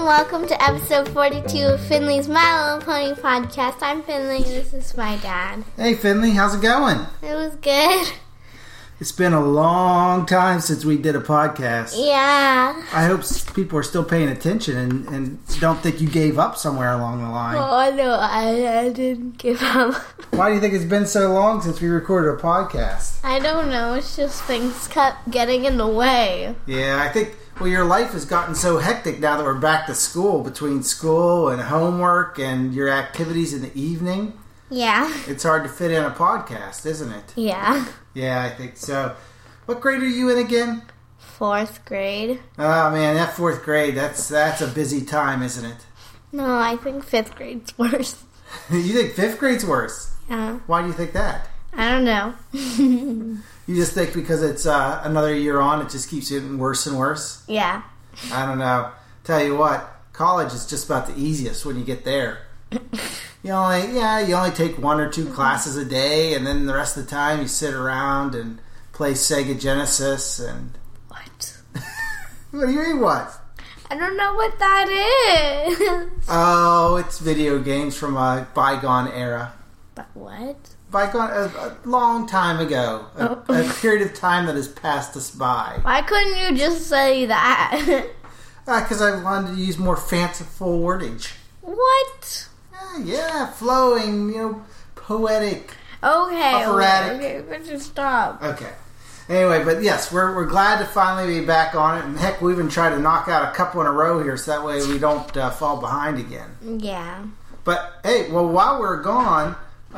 and welcome to episode 42 of Finley's My Little Pony podcast. I'm Finley, and this is my dad. Hey Finley, how's it going? It was good. It's been a long time since we did a podcast. Yeah. I hope people are still paying attention and don't think you gave up somewhere along the line. Oh, no, I didn't give up. Why do you think it's been so long since we recorded a podcast? I don't know. It's just things kept getting in the way. Yeah, I think, your life has gotten so hectic now that we're back to school, between school and homework and your activities in the evening. Yeah. It's hard to fit in a podcast, isn't it? Yeah. Yeah, I think so. What grade are you in again? 4th grade. Oh man, that 4th grade, that's a busy time, isn't it? No, I think 5th grade's worse. You think 5th grade's worse? Yeah. Why do you think that? I don't know. You just think because it's another year on, it just keeps getting worse and worse? Yeah. I don't know. Tell you what, college is just about the easiest when you get there. You only take 1 or 2 classes a day, and then the rest of the time you sit around and play Sega Genesis and... What? What do you mean, what? I don't know what that is. Oh, it's video games from a bygone era. But what? Bygone, a long time ago. A period of time that has passed us by. Why couldn't you just say that? Because I wanted to use more fanciful wordage. What? Yeah, flowing, poetic. Okay, operatic. but just stop. Okay. Anyway, but yes, we're glad to finally be back on it. And heck, we even tried to knock out a couple in a row here so that way we don't fall behind again. Yeah. But, hey, well, while we're gone,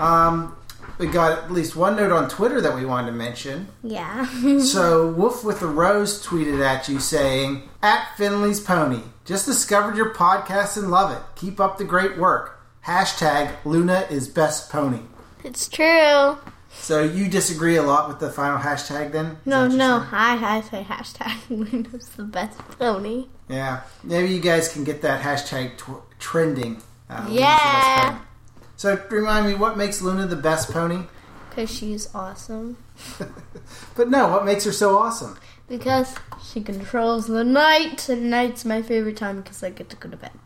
we got at least one note on Twitter that we wanted to mention. Yeah. So, Wolf with a Rose tweeted at you saying, @Finley's Pony, just discovered your podcast and love it. Keep up the great work. #Luna is best pony. It's true. So, you disagree a lot with the final hashtag then? No. I say # Luna's the best pony. Yeah. Maybe you guys can get that hashtag trending. Yeah. So, remind me, what makes Luna the best pony? Because she's awesome. But no, what makes her so awesome? Because she controls the night, and night's my favorite time because I get to go to bed.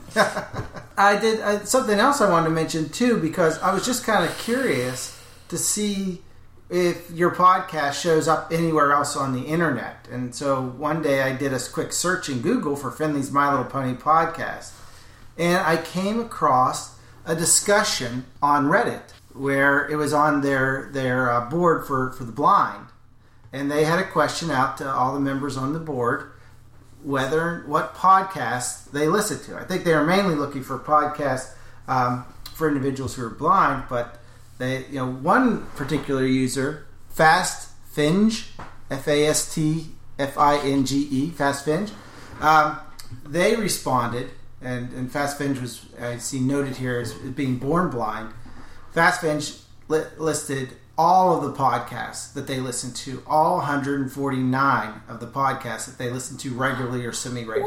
I did something else I wanted to mention too, because I was just kind of curious to see if your podcast shows up anywhere else on the internet. And so one day I did a quick search in Google for Finley's My Little Pony podcast, and I came across a discussion on Reddit where it was on their board for the blind, and they had a question out to all the members on the board what podcasts they listen to. I think they were mainly looking for podcasts for individuals who are blind, but they, one particular user, FastFinge, FastFinge, FastFinge, they responded. And FastFinge was, I see, noted here as being born blind. FastFinge listed all of the podcasts that they listen to, all 149 of the podcasts that they listen to regularly or semi-regularly.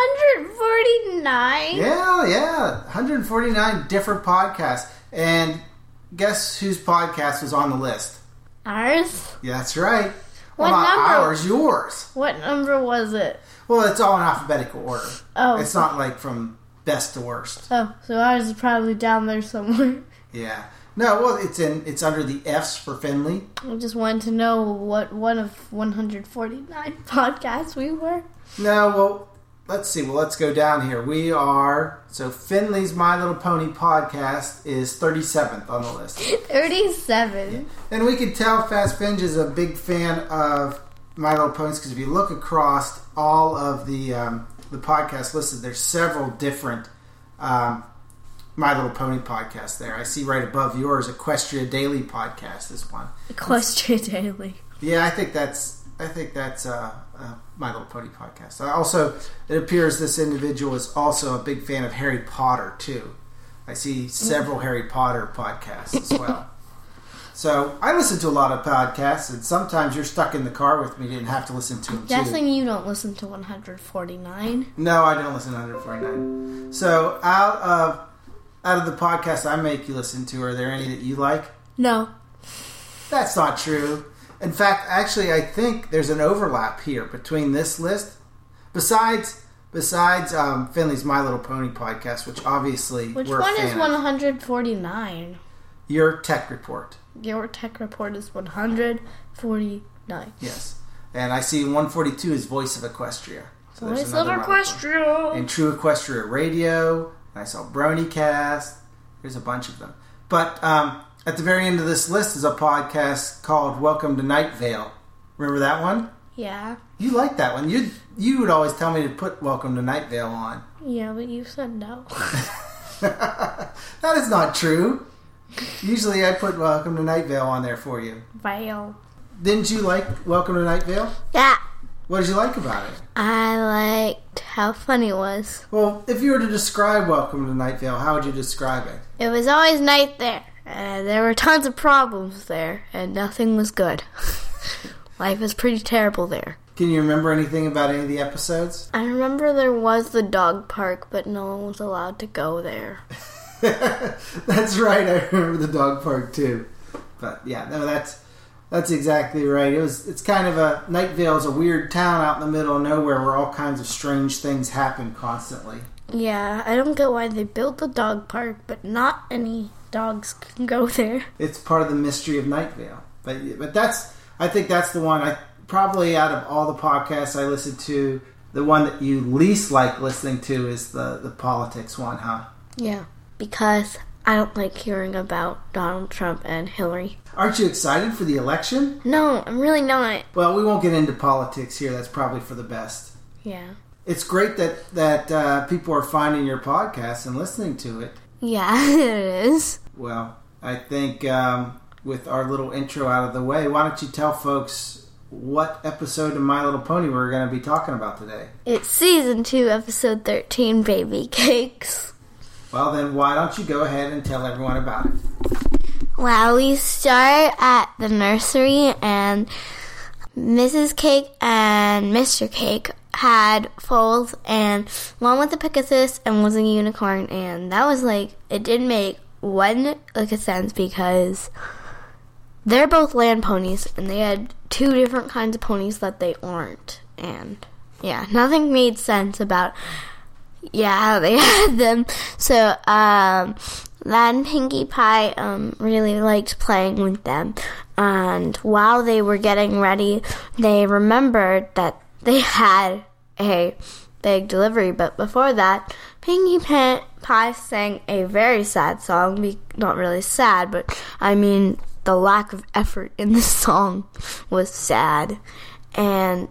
149? Yeah, 149 different podcasts. And guess whose podcast was on the list? Ours? Yeah, that's right. What well, not number? Ours, yours. What number was it? Well, it's all in alphabetical order. Oh. It's not like from best to worst. Oh, so ours is probably down there somewhere. Yeah. No, well, it's under the F's for Finley. I just wanted to know what one of 149 podcasts we were. No, well, let's see. Well, let's go down here. We are... So, Finley's My Little Pony podcast is 37th on the list. 37? Yeah. And we can tell FastFinge is a big fan of My Little Ponies, because if you look across all of the podcasts listed, there's several different My Little Pony podcasts there. I see right above yours, Equestria Daily podcast is one. Equestria Daily. Yeah, I think that's My Little Pony podcast. Also, it appears this individual is also a big fan of Harry Potter too. I see several Harry Potter podcasts as well. So, I listen to a lot of podcasts, and sometimes you're stuck in the car with me and have to listen to them too. Guessing you don't listen to 149. No, I don't listen to 149. So, out of the podcasts I make you listen to, are there any that you like? No. That's not true. In fact, actually, I think there's an overlap here between this list. Besides Besides Finley's My Little Pony podcast, which obviously Which we're one a fan is of. 149? Your Tech Report. Your Tech Report is 149. Yes. And I see 142 is Voice of Equestria. So there's Voice of another one. Equestria. And True Equestria Radio. And I saw BronyCast. There's a bunch of them. But at the very end of this list is a podcast called Welcome to Night Vale. Remember that one? Yeah. You like that one. You would always tell me to put Welcome to Night Vale on. Yeah, but you said no. That is not true. Usually I put Welcome to Night Vale on there for you. Vale. Didn't you like Welcome to Night Vale? Yeah. What did you like about it? I liked how funny it was. Well, if you were to describe Welcome to Night Vale, how would you describe it? It was always night there, and there were tons of problems there, and nothing was good. Life was pretty terrible there. Can you remember anything about any of the episodes? I remember there was the dog park, but no one was allowed to go there. That's right. I remember the dog park too. But yeah, no, that's exactly right. It's kind of a Night Vale is a weird town out in the middle of nowhere where all kinds of strange things happen constantly. Yeah, I don't get why they built the dog park, but not any dogs can go there. It's part of the mystery of Night Vale. But I think that's the one. Probably out of all the podcasts I listen to, the one that you least like listening to is the politics one, huh? Yeah, because I don't like hearing about Donald Trump and Hillary. Aren't you excited for the election? No, I'm really not. Well, we won't get into politics here. That's probably for the best. Yeah. It's great that people are finding your podcast and listening to it. Yeah, it is. Well, I think with our little intro out of the way, why don't you tell folks what episode of My Little Pony we're going to be talking about today? It's Season 2, Episode 13, Baby Cakes. Well, then why don't you go ahead and tell everyone about it? Well, we start at the nursery, and Mrs. Cake and Mr. Cake had foals, and one was a Pegasus and was a unicorn, and that was it didn't make a sense because they're both land ponies, and they had two different kinds of ponies that they aren't, and yeah, nothing made sense about how they had them. So then Pinkie Pie really liked playing with them, and while they were getting ready, they remembered that they had a big delivery, but before that, Pinkie Pie sang a very sad song. Not really sad, but I mean the lack of effort in the song was sad. And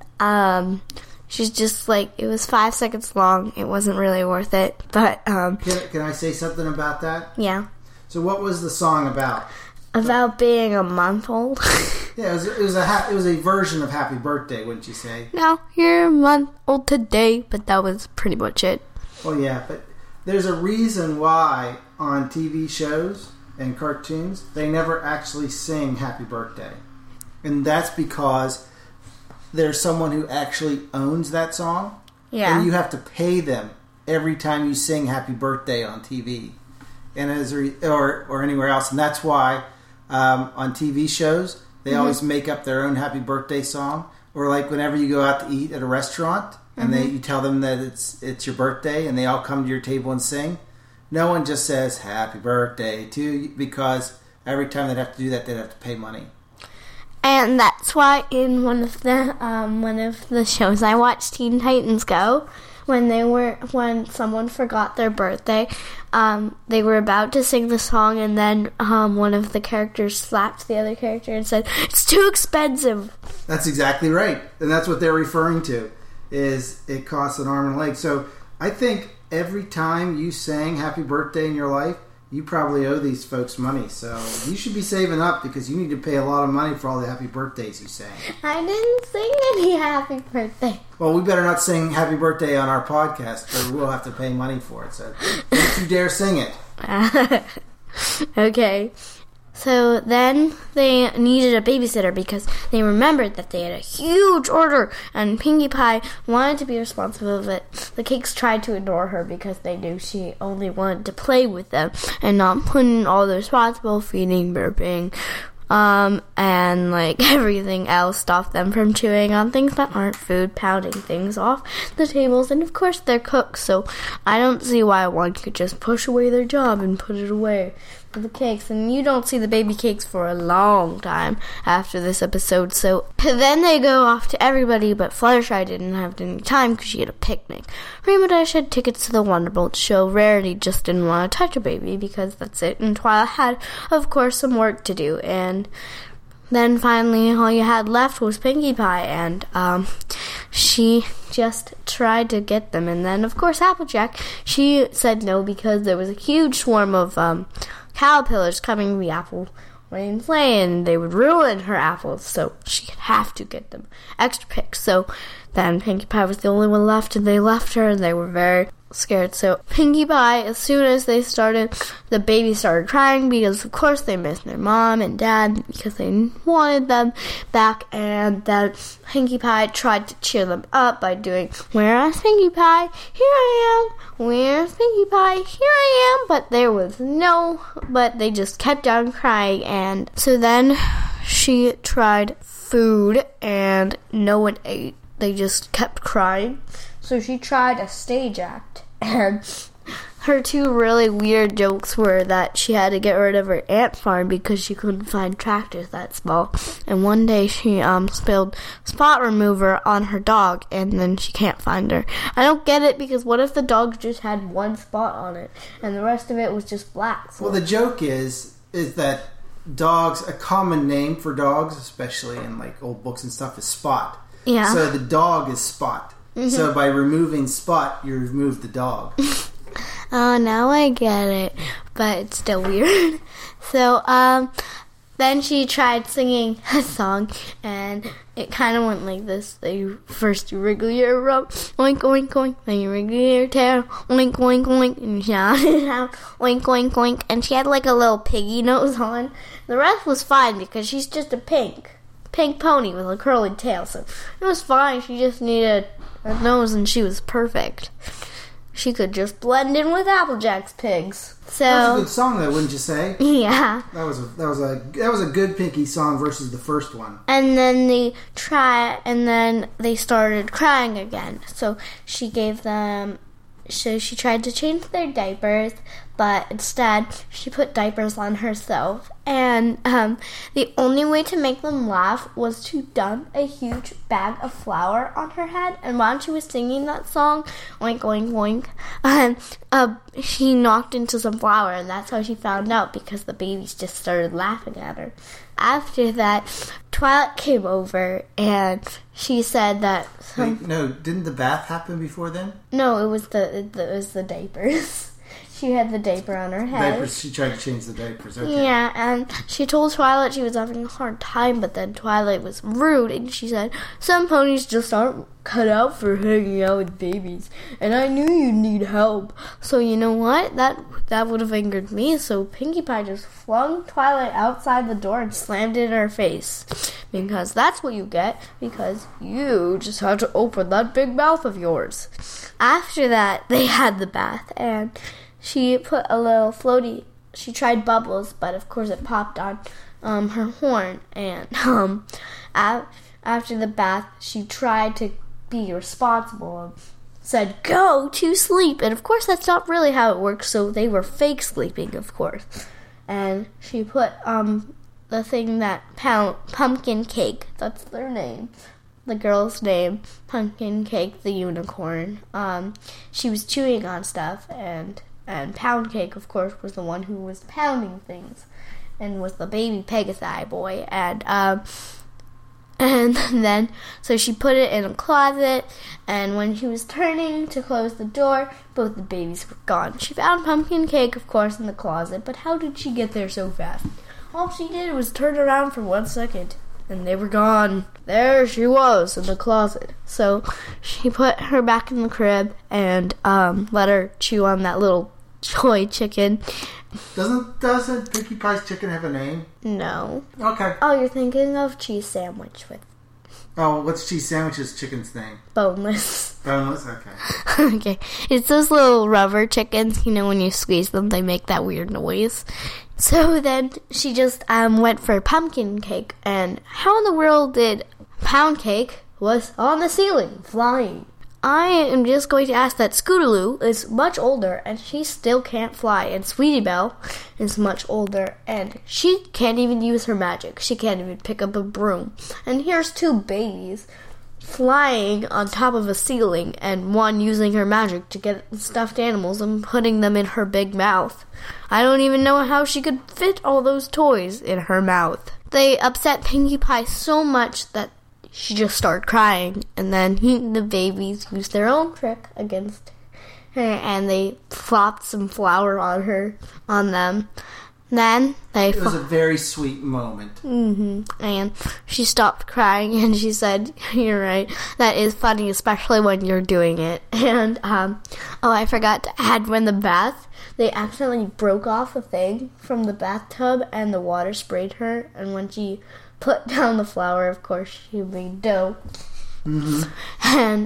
she's just it was 5 seconds long. It wasn't really worth it. But Can I say something about that? Yeah. So what was the song about? About being a month old. Yeah, it was a version of Happy Birthday, wouldn't you say? Now you're a month old today, but that was pretty much it. Well, yeah, but there's a reason why on TV shows and cartoons they never actually sing Happy Birthday. And that's because there's someone who actually owns that song. Yeah. And you have to pay them every time you sing Happy Birthday on TV. And or anywhere else. And that's why on TV shows they always make up their own Happy Birthday song. Or whenever you go out to eat at a restaurant and you tell them that it's your birthday and they all come to your table and sing. No one just says Happy Birthday to you, because every time they'd have to do that, they'd have to pay money. And that's why in one of the shows I watched, Teen Titans Go, when someone forgot their birthday, they were about to sing the song, and then one of the characters slapped the other character and said, "It's too expensive." That's exactly right, and that's what they're referring to. Is it costs an arm and a leg? So I think every time you sang Happy Birthday in your life, you probably owe these folks money. So you should be saving up because you need to pay a lot of money for all the Happy Birthdays you sang. I didn't sing any Happy Birthday. Well, we better not sing Happy Birthday on our podcast, or we'll have to pay money for it. So don't you dare sing it. Okay. So then they needed a babysitter because they remembered that they had a huge order, and Pinkie Pie wanted to be responsible of it. The Cakes tried to ignore her because they knew she only wanted to play with them and not put in all the responsible feeding, burping, and like everything else, stop them from chewing on things that aren't food, pounding things off the tables, and of course they're cooks, so I don't see why one could just push away their job and put it away for the cakes. And you don't see the baby cakes for a long time after this episode, so then they go off to everybody, but Fluttershy didn't have any time because she had a picnic. Rainbow Dash had tickets to the Wonderbolt show. Rarity just didn't want to touch a baby because that's it, and Twilight had, of course, some work to do. And then finally all you had left was Pinkie Pie, and she just tried to get them. And then of course Applejack, she said no because there was a huge swarm of caterpillars coming to the apple Wayne's Lane, and they would ruin her apples, so she'd have to get them extra picks. So then Pinkie Pie was the only one left, and they left her, and they were very scared. So Pinkie Pie, as soon as they started, the baby started crying because of course they missed their mom and dad because they wanted them back. And then Pinkie Pie tried to cheer them up by doing, "Where's Pinkie Pie? Here I am. Where's Pinkie Pie? Here I am." But there was but they just kept on crying. And so then she tried food and no one ate. They just kept crying. So she tried a stage act, and her two really weird jokes were that she had to get rid of her ant farm because she couldn't find tractors that small, and one day she spilled spot remover on her dog, and then she can't find her. I don't get it, because what if the dog just had one spot on it and the rest of it was just black? So well, the joke is that dogs, a common name for dogs, especially in like old books and stuff, is Spot. Yeah. So the dog is Spot. Mm-hmm. So by removing Spot, you remove the dog. Oh, now I get it. But it's still weird. So, then she tried singing a song, and it kind of went like this. First you wriggle your rump, oink, oink, oink. Then you wriggle your tail, oink, oink, oink. And you shout it out, oink, oink, oink. And she had like a little piggy nose on. The rest was fine because she's just a pink pony with a curly tail. So it was fine. She just needed a nose, and she was perfect. She could just blend in with Applejack's pigs. So that was a good song, though, wouldn't you say? Yeah. That was a good Pinkie song versus the first one. And then they started crying again. So she tried to change their diapers, but instead she put diapers on herself. And the only way to make them laugh was to dump a huge bag of flour on her head. And while she was singing that song, oink, oink, oink, she knocked into some flour, and that's how she found out, because the babies just started laughing at her. After that, Twilight came over, and she said that... Wait, no, didn't the bath happen before then? No, it was the diapers. She had the diaper on her head. Diapers. She tried to change the diapers. Okay. Yeah, and she told Twilight she was having a hard time, but then Twilight was rude, and she said, "Some ponies just aren't cut out for hanging out with babies, and I knew you'd need help." So you know what? That would have angered me, so Pinkie Pie just flung Twilight outside the door and slammed it in her face. Because that's what you get, because you just had to open that big mouth of yours. After that, they had the bath, and she put a little floaty. She tried bubbles, but of course it popped on her horn. And after the bath, she tried to be responsible and said, "Go to sleep." And of course that's not really how it works, so they were fake sleeping, of course. And she put the thing that Pumpkin Cake, that's their name, the girl's name, Pumpkin Cake the unicorn. She was chewing on stuff, and Pound Cake, of course, was the one who was pounding things, and was the baby Pegasi boy. And then, so she put it in a closet, and when she was turning to close the door, both the babies were gone. She found Pumpkin Cake, of course, in the closet, but how did she get there so fast? All she did was turn around for 1 second, and they were gone. There she was in the closet. So she put her back in the crib and let her chew on that little toy chicken. Doesn't Pinkie Pie's chicken have a name? No. Okay. Oh, you're thinking of Cheese Sandwich with... Oh, what's Cheese Sandwich's chicken's name? Boneless. Boneless? Okay. Okay. It's those little rubber chickens, when you squeeze them, they make that weird noise. So then she just went for pumpkin cake, and how in the world did pound cake was on the ceiling, flying? I am just going to ask that Scootaloo is much older, and she still can't fly, and Sweetie Belle is much older, and she can't even use her magic. She can't even pick up a broom. And here's two babies flying on top of a ceiling, and one using her magic to get stuffed animals and putting them in her big mouth. I don't even know how she could fit all those toys in her mouth. They upset Pinkie Pie so much that she just started crying, and then the babies used their own trick against her, and they flopped some flour on them. Then it was a very sweet moment. And she stopped crying, and she said, "You're right. That is funny, especially when you're doing it." And I forgot to add, when they accidentally broke off a thing from the bathtub, and the water sprayed her, and when she put down the flour, of course, she made dough. And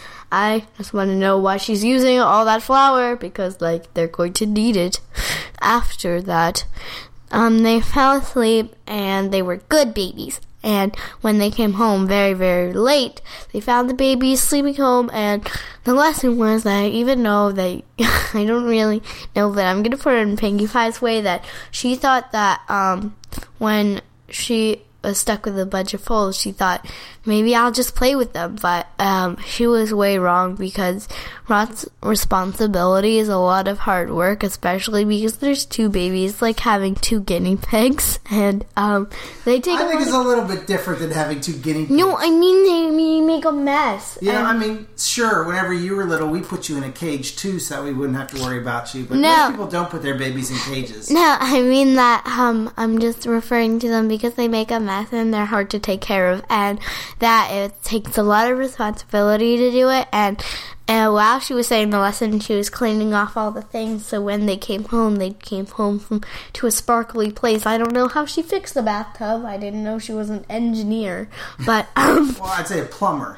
I just want to know why she's using all that flour, because they're going to need it after that. They fell asleep, and they were good babies. And when they came home very, very late, they found the babies sleeping home, and the lesson was that even though I don't really know that I'm going to put it in Pinkie Pie's way, that she thought that when she was stuck with a bunch of foals, she thought, maybe I'll just play with them. But she was way wrong, because Rot's responsibility is a lot of hard work, especially because there's two babies, like having two guinea pigs, and they take. I think it's a little bit different than having two guinea pigs. No, I mean they make a mess. Yeah, I mean, sure. Whenever you were little, we put you in a cage too, so that we wouldn't have to worry about you. But most people don't put their babies in cages. No, I mean that I'm just referring to them because they make a mess and they're hard to take care of, and that it takes a lot of responsibility to do it. And while she was saying the lesson, she was cleaning off all the things, so when they came home to a sparkly place. I don't know how she fixed the bathtub. I didn't know she was an engineer, but well, I'd say a plumber.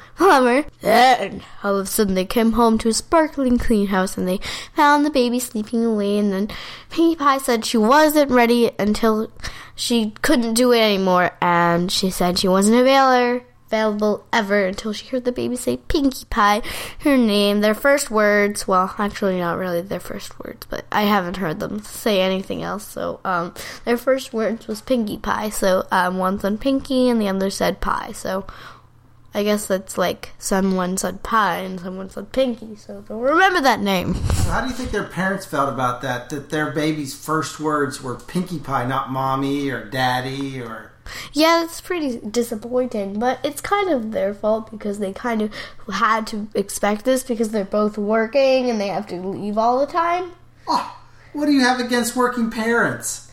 Then all of a sudden they came home to a sparkling clean house, and they found the baby sleeping away. And then Pinkie Pie said she wasn't ready until she couldn't do it anymore, and she said she wasn't available ever until she heard the baby say Pinkie Pie, her name, their first words. Well, actually not really their first words, but I haven't heard them say anything else. So their first words was Pinkie Pie. So one said Pinkie and the other said Pie. So I guess that's like someone said Pie and someone said Pinkie. So don't remember that name. How do you think their parents felt about that? That their baby's first words were Pinkie Pie, not Mommy or Daddy or... Yeah, it's pretty disappointing, but it's kind of their fault because they kind of had to expect this because they're both working and they have to leave all the time. Oh, what do you have against working parents?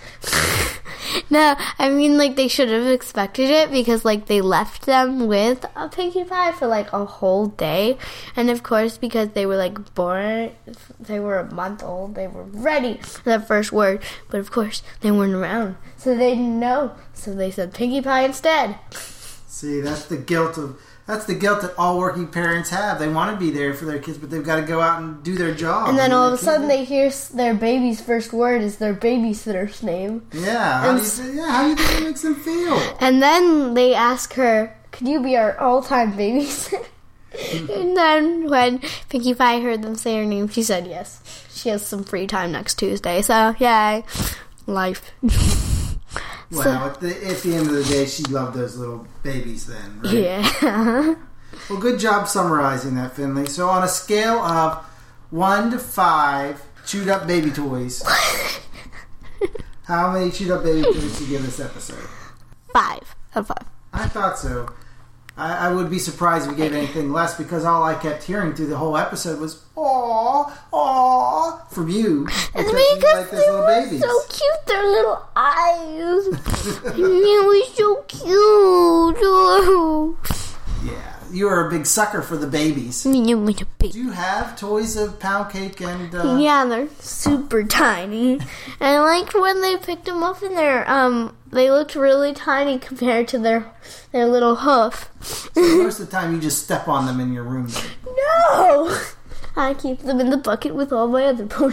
No, I mean, they should have expected it because, they left them with a Pinkie Pie for, a whole day. And, of course, because they were, born, they were a month old, they were ready for that first word. But, of course, they weren't around, so they didn't know. So they said Pinkie Pie instead. See, that's the guilt that all working parents have. They want to be there for their kids, but they've got to go out and do their job. And then all of a sudden they hear their baby's first word is their babysitter's name. Yeah, how do you think it makes them feel? And then they ask her, could you be our all-time babysitter? And then when Pinkie Pie heard them say her name, she said yes. She has some free time next Tuesday, so yay. Life. Well, at the end of the day, she loved those little babies then, right? Yeah. Well, good job summarizing that, Finley. So on a scale of 1 to 5 chewed up baby toys, how many chewed up baby toys do you give this episode? 5 out of 5. I thought so. I would be surprised if we gave anything less because all I kept hearing through the whole episode was "Aw, aw" from you. It's because they were babies. So cute, their little eyes. It was so cute. Yeah, you are a big sucker for the babies. Do you have toys of Pound Cake and? Yeah, they're super tiny, and I liked when they picked them up in their they looked really tiny compared to their little hoof. So most of the time you just step on them in your room then. No! I keep them in the bucket with all my other ponies.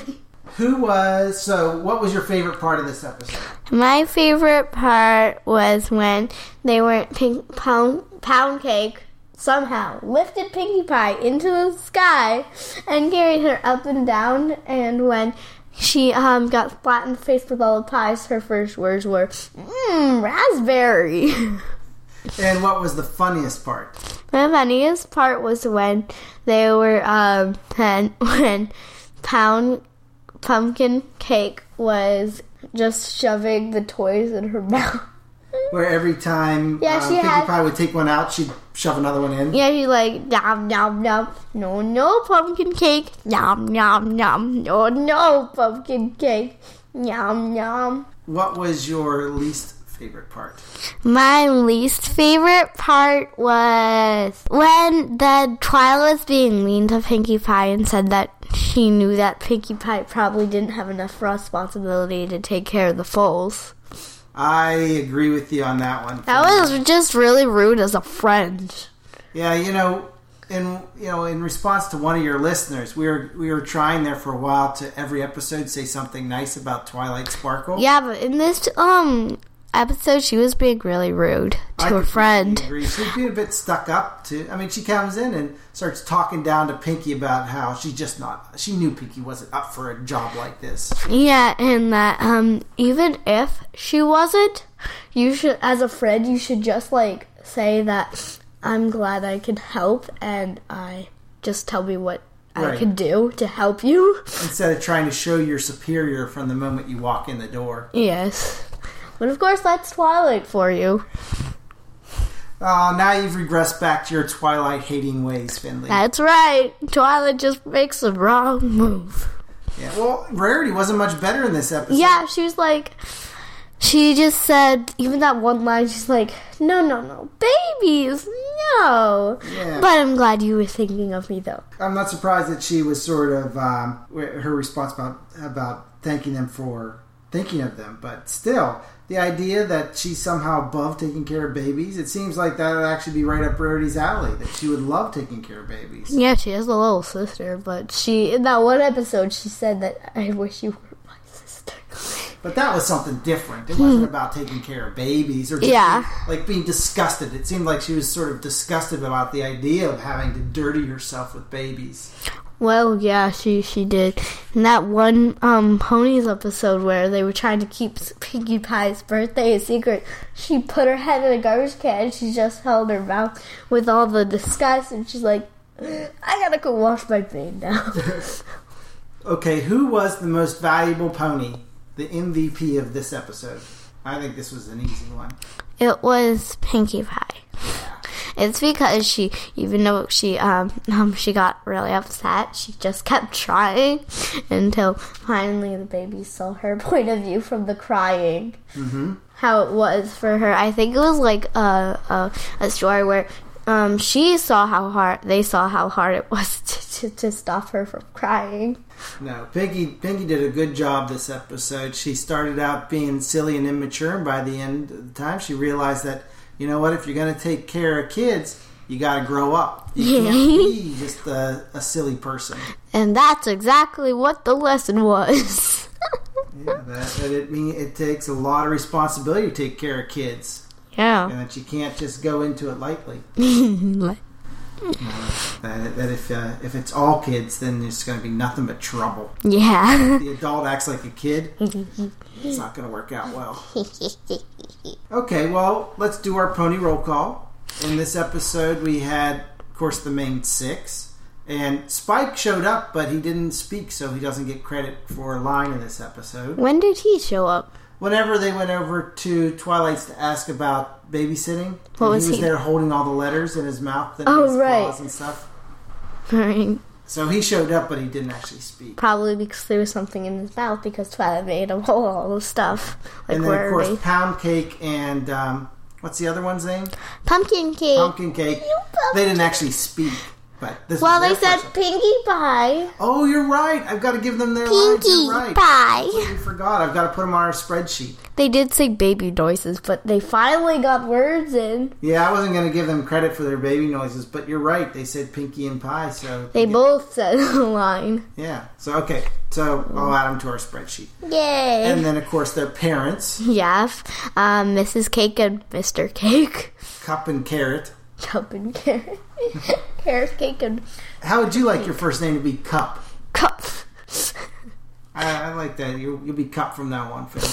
What was your favorite part of this episode? My favorite part was when they were Pound Cake somehow lifted Pinkie Pie into the sky and carried her up and down, and when she got flat in the face with all the pies, her first words were, raspberry. And what was the funniest part? The funniest part was when they were, when Pumpkin Cake was just shoving the toys in her mouth. Where every time Pinkie Pie would take one out, she'd shove another one in? Yeah, she's like, nom, nom, nom. No, Pumpkin Cake. Nom, nom, nom. No, Pumpkin Cake. Nom, nom. What was your least favorite part? My least favorite part was when the Twilight was being mean to Pinkie Pie and said that she knew that Pinkie Pie probably didn't have enough responsibility to take care of the foals. I agree with you on that one. That was just really rude as a friend. Yeah, in response to one of your listeners, we were trying there for a while to every episode say something nice about Twilight Sparkle. Yeah, but in this episode, she was being really rude to her friend. Agree. She's being a bit stuck up she comes in and starts talking down to Pinkie about how she knew Pinkie wasn't up for a job like this. Yeah, and that even if she wasn't, you should, as a friend, you should just say that I'm glad I can help, and just tell me what I can do to help you. Instead of trying to show you're superior from the moment you walk in the door. Yes. But of course, that's Twilight for you. Now you've regressed back to your Twilight-hating ways, Finley. That's right. Twilight just makes the wrong move. Yeah, well, Rarity wasn't much better in this episode. Yeah, she just said, even that one line, she's like, no, babies, no. Yeah. But I'm glad you were thinking of me, though. I'm not surprised that she was sort of, her response about thanking them for thinking of them, but still, the idea that she's somehow above taking care of babies, it seems like that would actually be right up Rarity's alley, that she would love taking care of babies. Yeah, she has a little sister, but in that one episode, she said that, I wish you were my sister. But that was something different. It wasn't about taking care of babies or just being disgusted. It seemed like she was sort of disgusted about the idea of having to dirty herself with babies. Well, yeah, she did. In that one Ponies episode where they were trying to keep Pinkie Pie's birthday a secret, she put her head in a garbage can and she just held her mouth with all the disgust, and she's like, I gotta go wash my face now. Okay, who was the most valuable pony, the MVP of this episode? I think this was an easy one. It was Pinkie Pie. It's because she, even though she got really upset, she just kept trying until finally the baby saw her point of view from the crying. Mm-hmm. How it was for her. I think it was like a story where they saw how hard it was to stop her from crying. No, Pinkie did a good job this episode. She started out being silly and immature, and by the end of the time, she realized that, you know what, if you're going to take care of kids, you got to grow up. You can't be just a silly person. And that's exactly what the lesson was. Yeah, it takes a lot of responsibility to take care of kids. Yeah. And that you can't just go into it lightly. That if it's all kids, then it's going to be nothing but trouble. Yeah. If the adult acts like a kid, it's not going to work out well. Okay, well, let's do our pony roll call. In this episode, we had, of course, the main six. And Spike showed up, but he didn't speak, so he doesn't get credit for a line in this episode. When did he show up? Whenever they went over to Twilight's to ask about babysitting, he was there holding all the letters in his mouth and his claws and stuff. Right. So he showed up, but he didn't actually speak. Probably because there was something in his mouth, because Twilight made him hold all the stuff. And then, of course, Pound Cake and, what's the other one's name? Pumpkin Cake. Pumpkin Cake. They didn't actually speak. But this Well, was they their said first- Pinkie Pie. Oh, you're right. I've got to give them their lines. Pinkie You're right. Pie. I forgot. I've got to put them on our spreadsheet. They did say baby noises, but they finally got words in. Yeah, I wasn't going to give them credit for their baby noises, but you're right. They said Pinkie and Pie, so... They both said the line. Yeah. So, okay. So, I'll add them to our spreadsheet. Yay. And then, of course, their parents, Yes. Mrs. Cake and Mr. Cake. Cup and Carrot. Cup and Carrot. Carrot Cake and How would you like your first name to be Cup? Cup. I like that. You'll be Cup from now on. For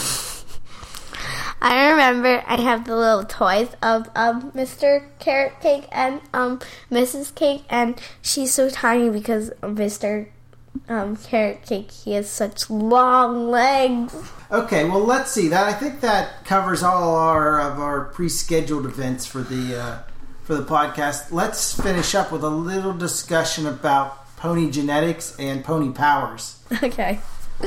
I remember I have the little toys of Mr. Carrot Cake and Mrs. Cake, and she's so tiny because Mr. Carrot Cake, he has such long legs. Okay, well, let's see. I think that covers all of our pre-scheduled events for the podcast. Let's finish up with a little discussion about pony genetics and pony powers. Okay.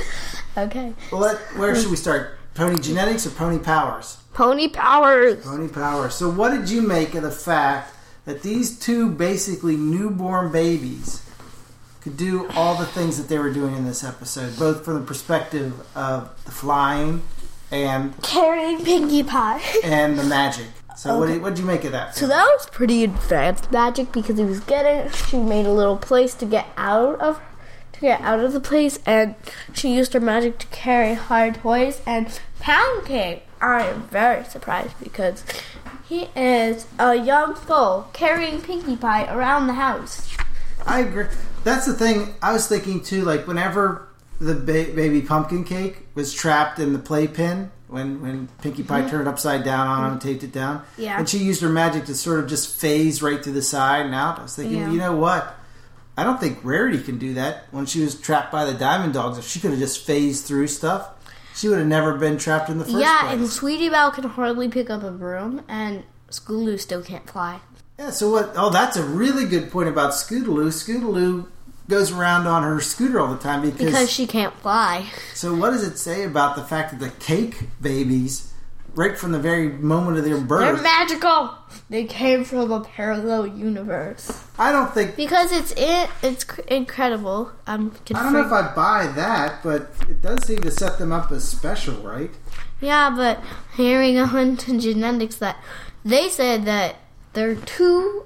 Well, where should we start? Pony genetics or pony powers? Pony powers. Pony powers. So what did you make of the fact that these two basically newborn babies could do all the things that they were doing in this episode, both from the perspective of the flying and Carrying Pinkie Pie. and the magic? So Okay. what did you make of that? So that was pretty advanced magic because he was she made a little place to get out of the place, and she used her magic to carry hard toys. And Pound Cake, I am very surprised because he is a young foal carrying Pinkie Pie around the house. I agree. That's the thing I was thinking too. Like whenever the baby pumpkin cake was trapped in the playpen, when Pinkie Pie turned upside down on him and taped it down, Yeah. and she used her magic to sort of just phase right through the side and out. I was thinking, Yeah. you know what? I don't think Rarity can do that. When she was trapped by the Diamond Dogs, if she could have just phased through stuff, she would have never been trapped in the first Yeah, and place. Sweetie Belle can hardly pick up a broom, and Scootaloo still can't fly. Yeah, so what? Oh, that's a really good point about Scootaloo. Scootaloo goes around on her scooter all the time Because she can't fly. So what does it say about the fact that the cake babies, right from the very moment of their They're birth, magical! They came from a parallel universe. I don't think... Because it's incredible. I don't know if I buy that, but it does seem to set them up as special, right? Yeah, but hearing on to genetics that they said that there are two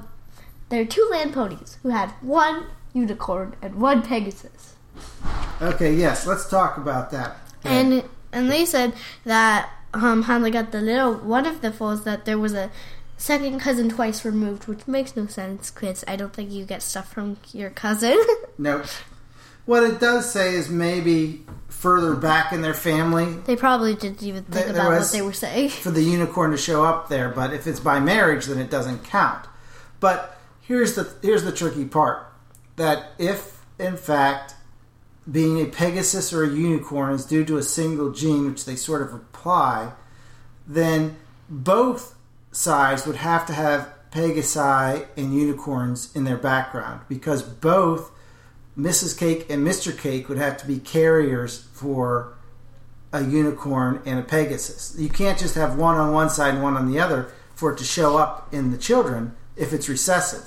land ponies who had one unicorn and one Pegasus. Okay, yes, let's talk about that. And they said that how they got the little one of the foals, that there was a second cousin twice removed, which makes no sense because I don't think you get stuff from your cousin. No. What it does say is maybe further back in their family They probably didn't even think There about was- what they were saying. for the unicorn to show up there, but if it's by marriage, then it doesn't count. But here's the tricky part, that if, in fact, being a Pegasus or a unicorn is due to a single gene, which they sort of apply, then both sides would have to have Pegasi and unicorns in their background, because both Mrs. Cake and Mr. Cake would have to be carriers for a unicorn and a Pegasus. You can't just have one on one side and one on the other for it to show up in the children if it's recessive.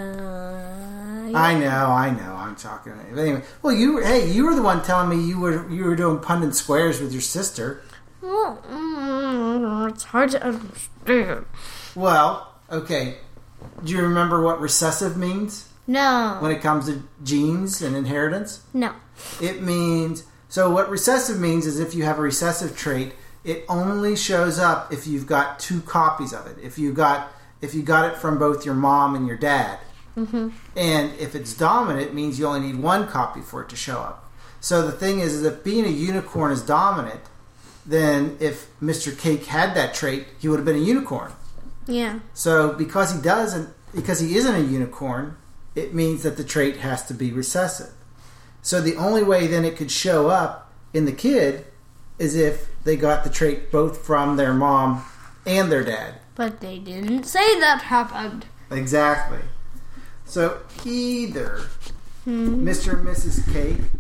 Yeah. I know, I'm talking. But anyway, well, you were the one telling me you were doing Pundit Squares with your sister. Well, it's hard to understand. Well, okay. Do you remember what recessive means No. when it comes to genes and inheritance? No. It means, so what recessive means is if you have a recessive trait, it only shows up if you've got two copies of it. If you got it from both your mom and your dad. Mm-hmm. And if it's dominant, it means you only need one copy for it to show up. So the thing is if being a unicorn is dominant, then if Mr. Cake had that trait, he would have been a unicorn. Yeah. So because he isn't a unicorn, it means that the trait has to be recessive. So the only way then it could show up in the kid is if they got the trait both from their mom and their dad. But they didn't say that happened. Exactly. So either Mr. and Mrs. Cake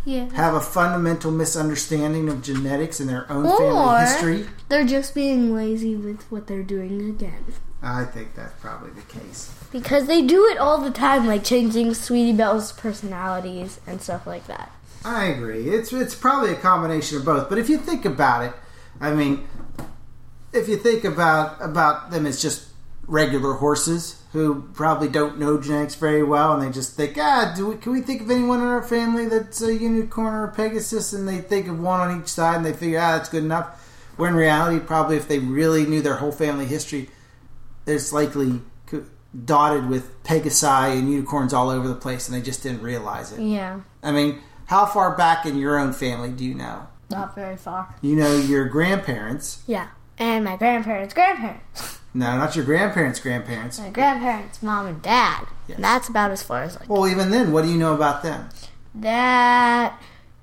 Yeah. have a fundamental misunderstanding of genetics and their own family history. They're just being lazy with what they're doing again. I think that's probably the case. Because they do it all the time, like changing Sweetie Belle's personalities and stuff like that. I agree. It's probably a combination of both. But if you think about it, I mean, if you think about them as just regular horses who probably don't know genetics very well, and they just think, can we think of anyone in our family that's a unicorn or a Pegasus? And they think of one on each side, and they figure, that's good enough. Where in reality, probably if they really knew their whole family history, there's likely dotted with Pegasi and unicorns all over the place, and they just didn't realize it. Yeah. I mean, how far back in your own family do you know? Not very far. You know your grandparents. Yeah. And my grandparents' grandparents. No, not your grandparents' grandparents. My grandparents, mom and dad. Yes. And that's about as far as I Well, even then, what do you know about them? That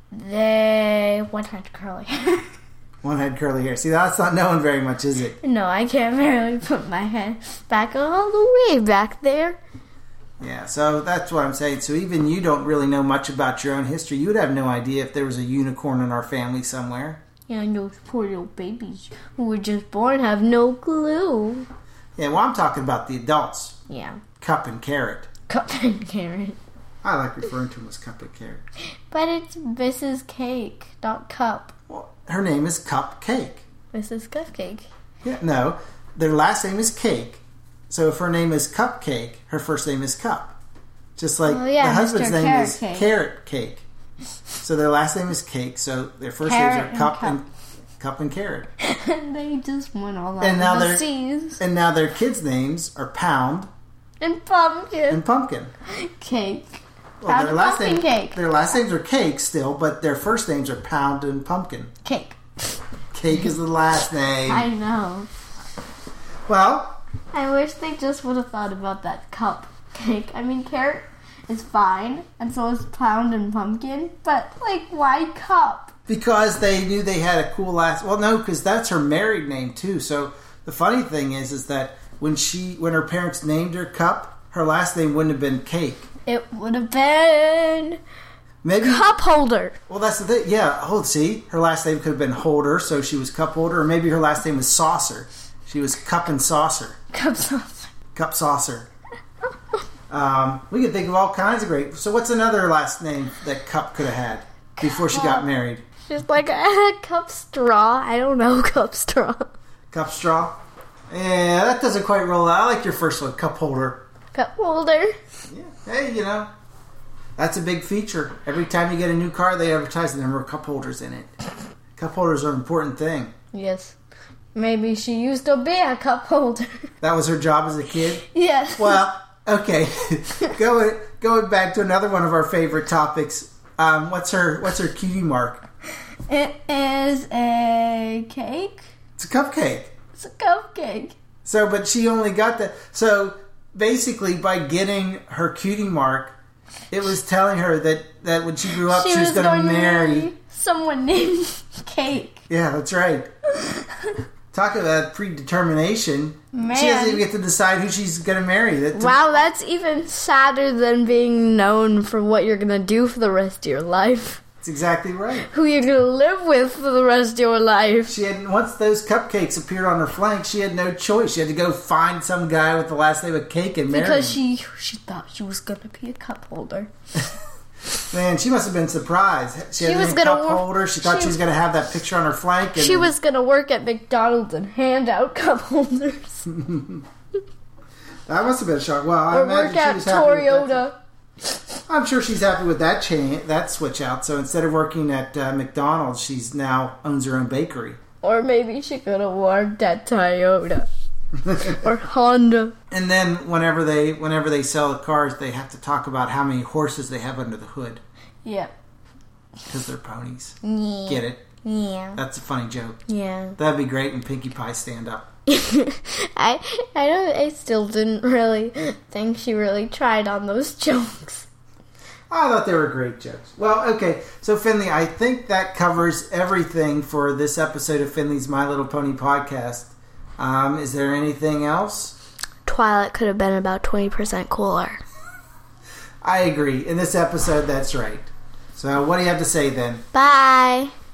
one had curly hair. One had curly hair. See, that's not knowing very much, is it? No, I can't barely put my head back all the way back there. Yeah, so that's what I'm saying. So even you don't really know much about your own history. You would have no idea if there was a unicorn in our family somewhere. Yeah, and those poor little babies who were just born have no clue. Yeah, well, I'm talking about the adults. Yeah. Cup and Carrot. Cup and Carrot. I like referring to them as Cup and Carrot. But it's Mrs. Cake, not Cup. Well, her name is Cupcake. Mrs. Cupcake. Yeah, no, their last name is Cake. So if her name is Cupcake, her first name is Cup. Just like the husband's Mr. name is Carrot Cake. Carrot Cake. So their last name is Cake. So their first Carrot names are Cup and Carrot. And they just went all out And now of the seas. And now their kids' names are Pound And Pumpkin. and Pumpkin. Cake. Well, Pound and Pumpkin Cake. Their last names are Cake still, but their first names are Pound and Pumpkin. Cake. Cake is the last name. I know. Well, I wish they just would have thought about that cupcake. I mean, Carrot is fine, and so is Pound and Pumpkin, but, like, why Cup? because they knew they had a cool last... Well, no, because that's her married name, too. So the funny thing is that when her parents named her Cup, her last name wouldn't have been Cake. It would have been... Maybe Cup Holder. Well, that's the thing. Yeah, see, her last name could have been Holder, so she was Cup Holder, or maybe her last name was Saucer. She was Cup and Saucer. Cup Saucer. Cup Saucer. We could think of all kinds of great... So what's another last name that Cup could have had before she got married? Just like a Cup Straw. I don't know, Cup Straw. Cup Straw? Yeah, that doesn't quite roll out. I like your first one, Cup Holder. Cup Holder. Yeah. Hey, that's a big feature. Every time you get a new car, they advertise the number of cup holders in it. Cup holders are an important thing. Yes. Maybe she used to be a cup holder. That was her job as a kid? Yes. Well, okay. Going back to another one of our favorite topics. What's her cutie mark? It is a cake. It's a cupcake. It's a cupcake. So, but she only got that. So, basically, by getting her cutie mark, it was telling her that when she grew up, she was going to marry someone named Cake. Yeah, that's right. Talk about predetermination. Man. She doesn't even get to decide who she's going to marry. Wow, that's even sadder than being known for what you're going to do for the rest of your life. That's exactly right. Who you're going to live with for the rest of your life. Once those cupcakes appeared on her flank, she had no choice. She had to go find some guy with the last name of Cake and marry him. Because she thought she was going to be a cup holder. Man, she must have been surprised. She was a cup holder. She thought she was going to have that picture on her flank. She was going to work at McDonald's and hand out cup holders. That must have been a shock. Well, I imagine work at she was happy Toyota. I'm sure she's happy with that switch out. So instead of working at McDonald's, she's now owns her own bakery. Or maybe she could have worked at Toyota. Or Honda. And then whenever they sell the cars, they have to talk about how many horses they have under the hood. Yeah. Because they're ponies. Yeah. Get it? Yeah. That's a funny joke. Yeah. That'd be great when Pinkie Pie stand up. I still didn't really think she really tried on those jokes. I thought they were great jokes. Well, okay. So, Finley, I think that covers everything for this episode of Finley's My Little Pony podcast. Is there anything else? Twilight could have been about 20% cooler. I agree. In this episode, that's right. So what do you have to say then? Bye.